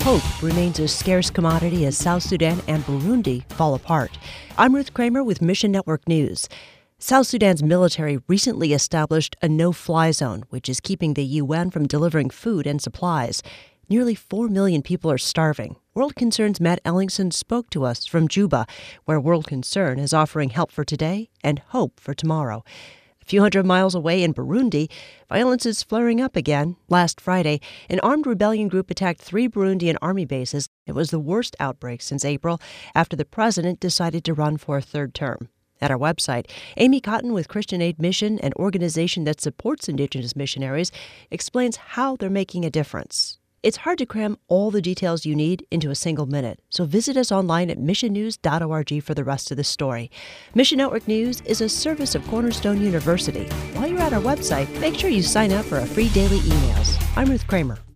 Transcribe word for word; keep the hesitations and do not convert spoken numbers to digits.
hope remains a scarce commodity as South Sudan and Burundi fall apart. I'm Ruth Kramer with Mission Network News. South Sudan's military recently established a no-fly zone, which is keeping the U N from delivering food and supplies. Nearly four million people are starving. World Concern's Matt Ellingson spoke to us from Juba, where World Concern is offering help for today and hope for tomorrow. A few hundred miles away in Burundi, violence is flaring up again. Last Friday, an armed rebellion group attacked three Burundian army bases. It was the worst outbreak since April, after the president decided to run for a third term. At our website, Amy Cotton with Christian Aid Mission, an organization that supports Indigenous missionaries, explains how they're making a difference. It's hard to cram all the details you need into a single minute, so visit us online at mission news dot org for the rest of the story. Mission Network News is a service of Cornerstone University. While you're at our website, make sure you sign up for our free daily emails. I'm Ruth Kramer.